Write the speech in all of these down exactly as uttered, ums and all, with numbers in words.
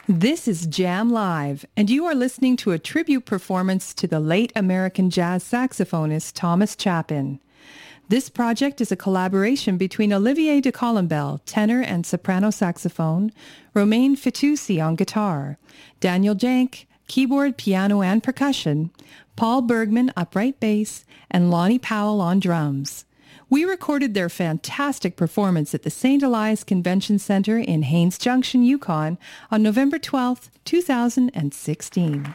This is Jam Live, and you are listening to a tribute performance to the late American jazz saxophonist Thomas Chapin. This project is a collaboration between Olivier de Colombel, tenor and soprano saxophone, Romain Fitoussi on guitar, Daniel Jank, keyboard, piano, and percussion, Paul Bergman, upright bass, and Lonnie Powell on drums. We recorded their fantastic performance at the Saint Elias Convention Center in Haines Junction, Yukon on November twelfth, two thousand sixteen.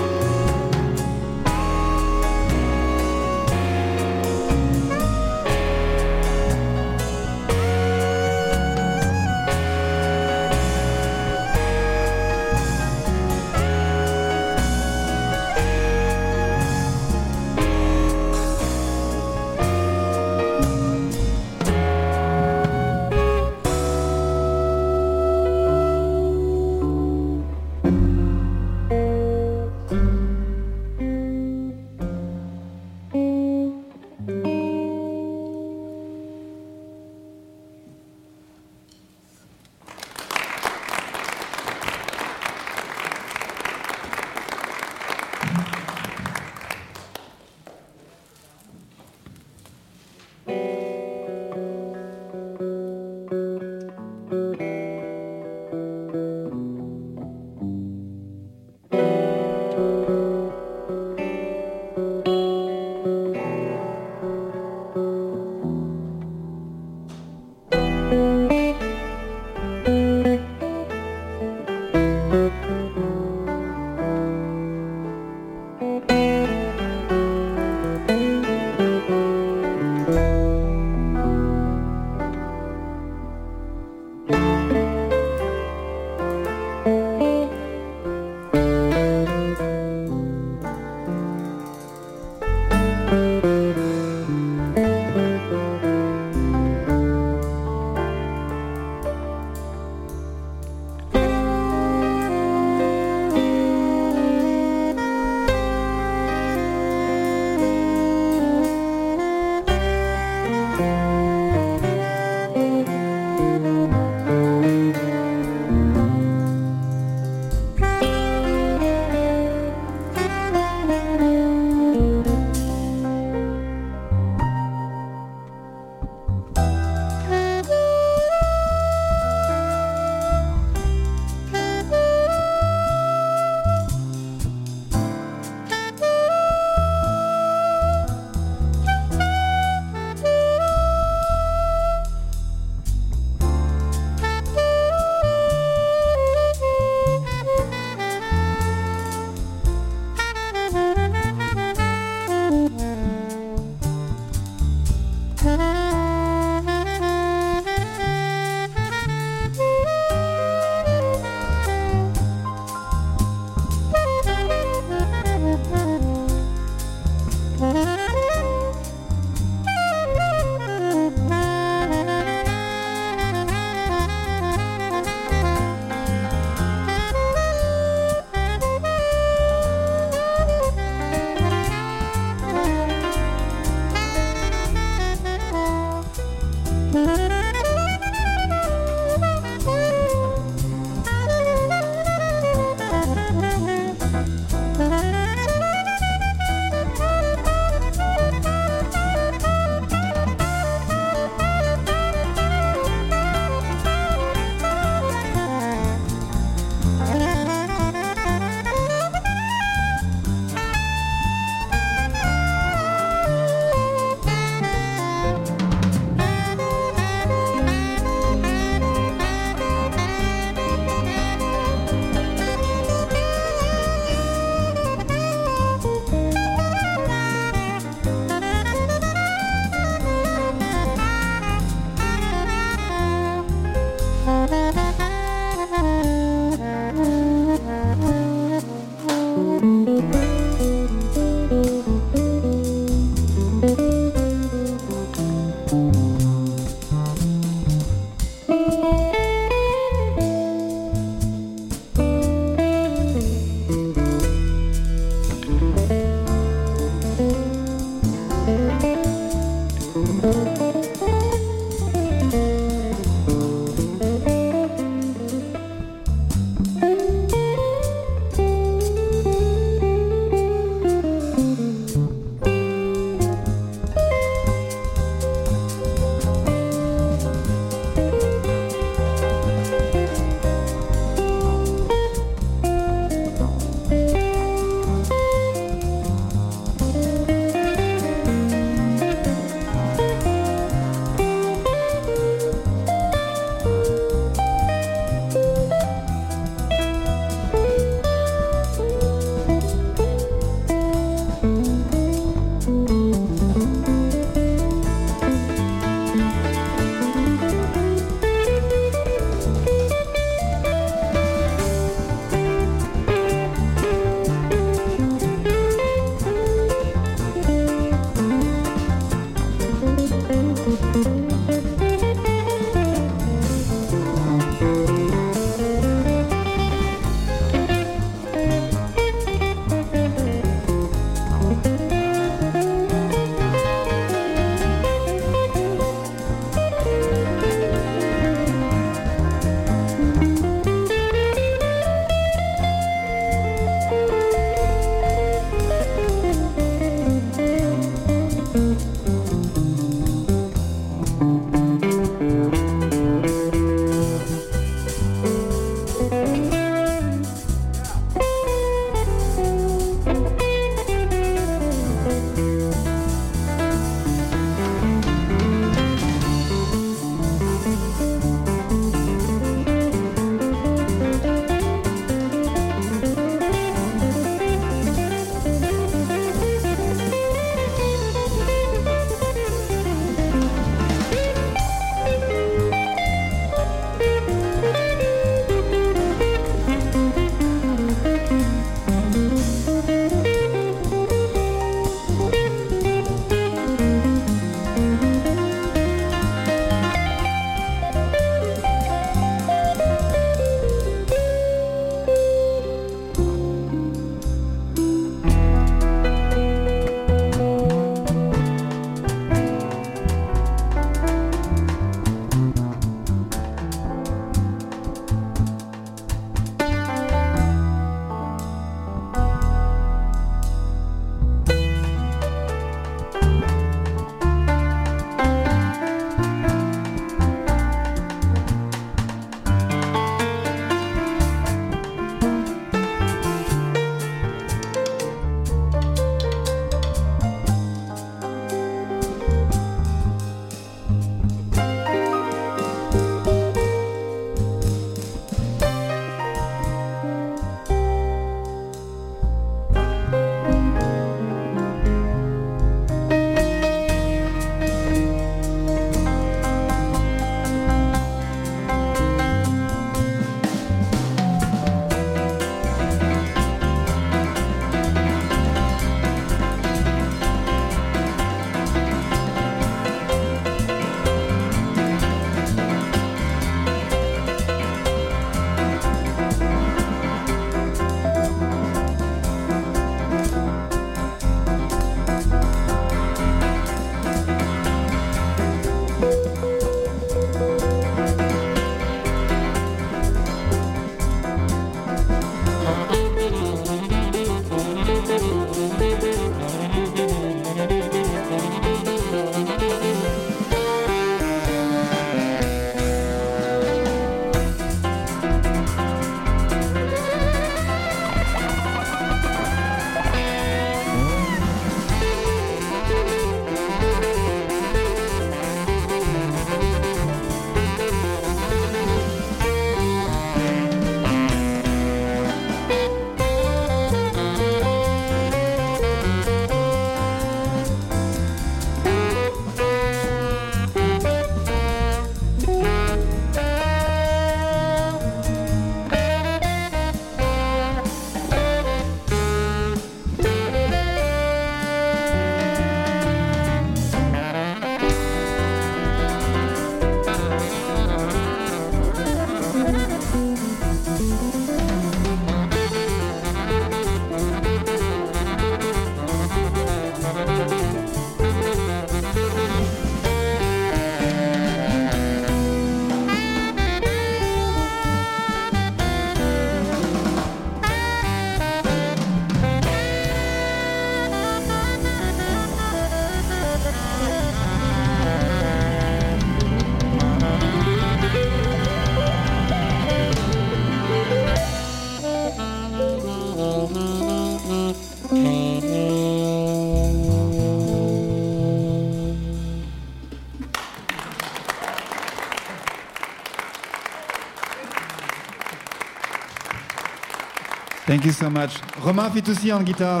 Thank you so much. Romain Fitoussi on guitar.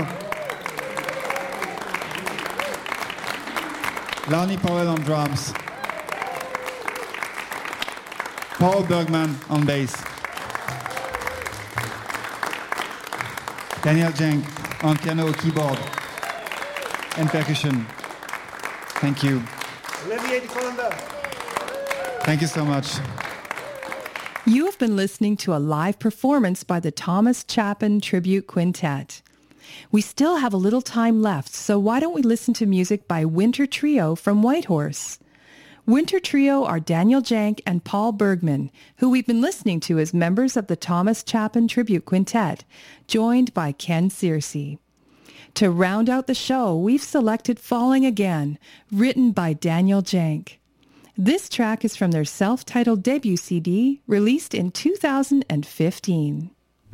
Larnie Powell on drums. Paul Bergman on bass. Daniel Jenk on piano, keyboard, and percussion. Thank you. Olivier de Colombo. Thank you so much. You have been listening to a live performance by the Thomas Chapin Tribute Quintet. We still have a little time left, so why don't we listen to music by Winter Trio from Whitehorse? Winter Trio are Daniel Jank and Paul Bergman, who we've been listening to as members of the Thomas Chapin Tribute Quintet, joined by Ken Searcy. To round out the show, we've selected Falling Again, written by Daniel Jank. This track is from their self-titled debut C D, released in two thousand fifteen.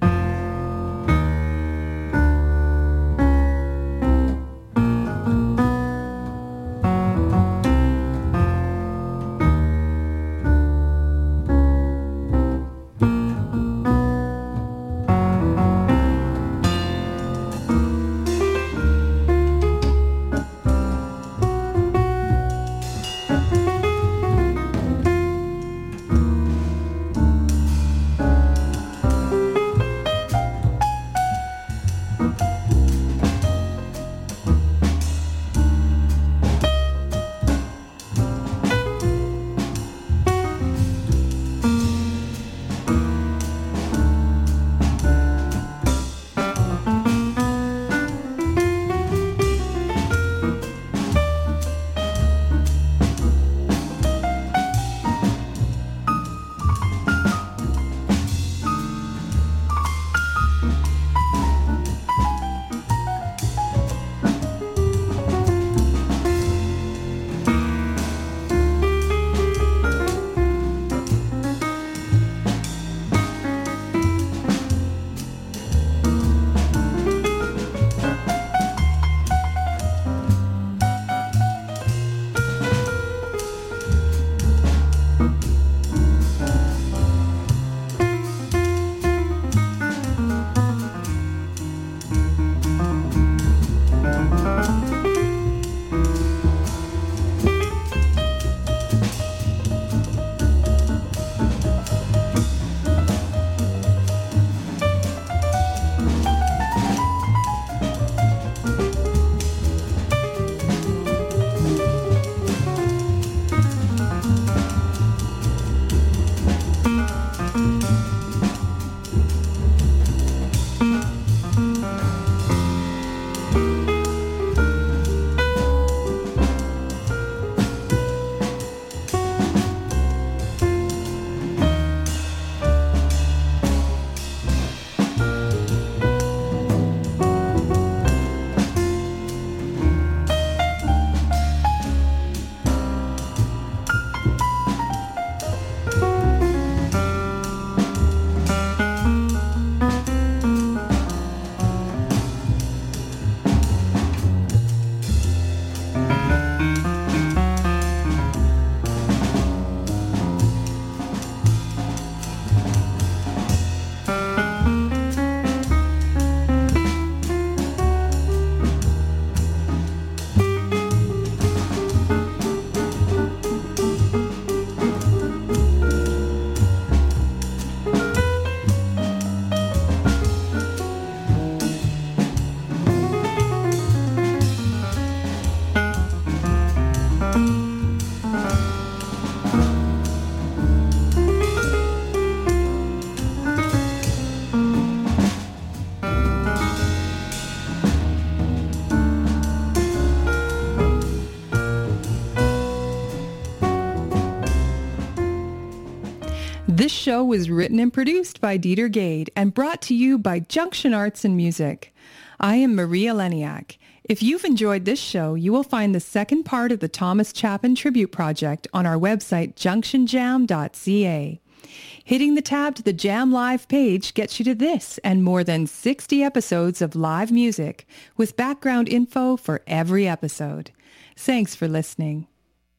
This show was written and produced by Dieter Gade and brought to you by Junction Arts and Music. I am Maria Leniak. If you've enjoyed this show, you will find the second part of the Thomas Chapin Tribute Project on our website, junction jam dot c a. Hitting the tab to the Jam Live page gets you to this and more than sixty episodes of live music with background info for every episode. Thanks for listening.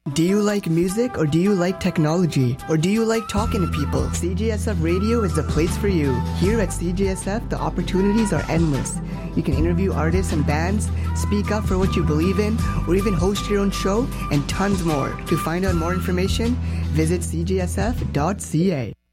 Do you like music or do you like technology? Or do you like talking to people? C J S F Radio is the place for you. Here at C J S F, the opportunities are endless. You can interview artists and bands, speak up for what you believe in, or even host your own show, and tons more. To find out more information, visit c j s f dot c a.